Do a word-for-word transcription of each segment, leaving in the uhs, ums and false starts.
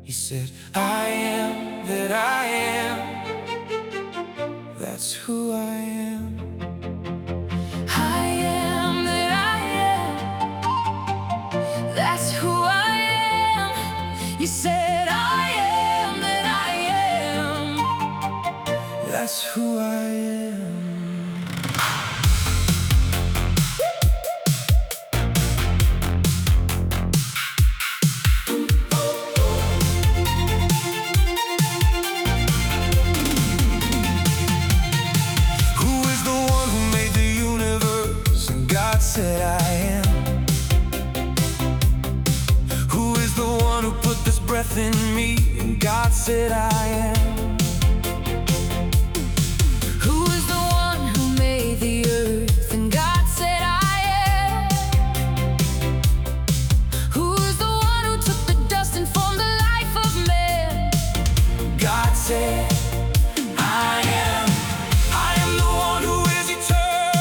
He said, I am that I am. That's who I am. I am that I am. That's who I am. You said I am that I am. That's who I am. Said I am. Who is the one who put this breath in me? And God said I am. Who is the one who made the earth? And God said I am. Who is the one who took the dust and formed the life of man? God said I am. I am the one who is eternal.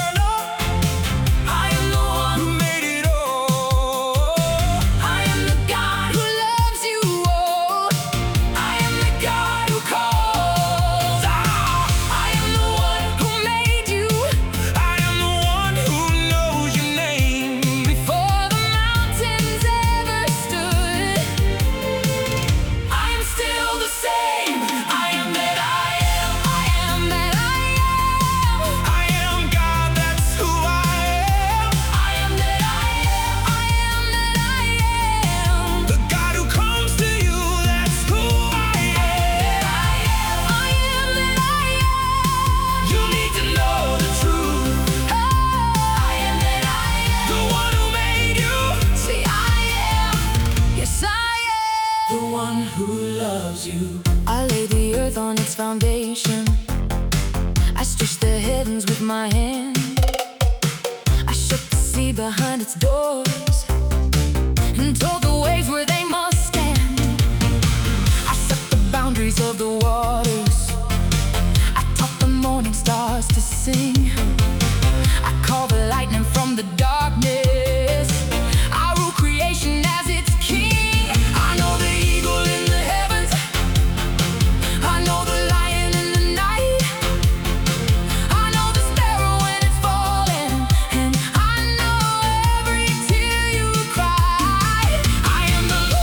Who loves you. I laid the earth on its foundation. I stretched the heavens with my hand. I shook the sea behind its doors and told the waves where they must stand. I set the boundaries of the waters. I taught the morning stars to sing. I called the lightning from the darkness. I rule creation as its king. I know the eagle in the heavens. I know the lion in the night. I know the sparrow when it's falling. And I know every tear you cry. I am the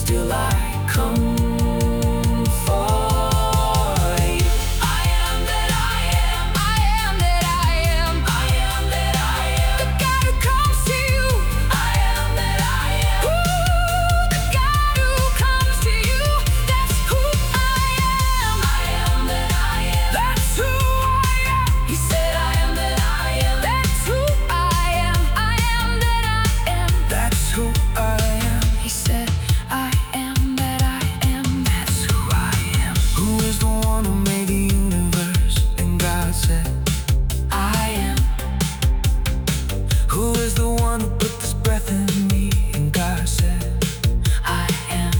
still I come for you. I am that I am. I am that I am. I am that I am. The God who comes to you. I am that I am. Ooh, the God who comes to you. That's who I am. I am that I am. That's who I am. He said I am that I am. That's who I am. I am that I am. That's who I am. He said, I am that I am. That's who I am. Who is the one who made the universe? And God said, I am. who is the one who put this breath in me? And God said, I am.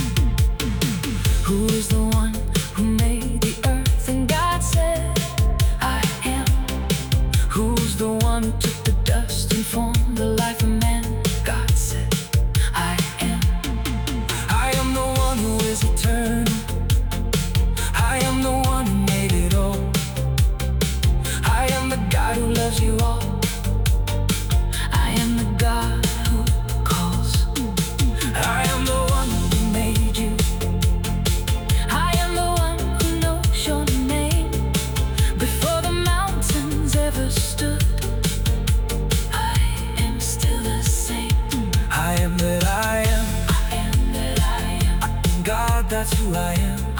who is the one Who made the earth? And God said, I am. who's the one who took the dust And formed the life of man. God said, I am. I am the one who is eternal. I am the one who made it all. I am the God who loves you all. I am the God who calls. I am the one who made you. I am the one who knows your name. Before the mountains ever stood, I am still the same. I am that I am. I am that I am. God, that's who I am.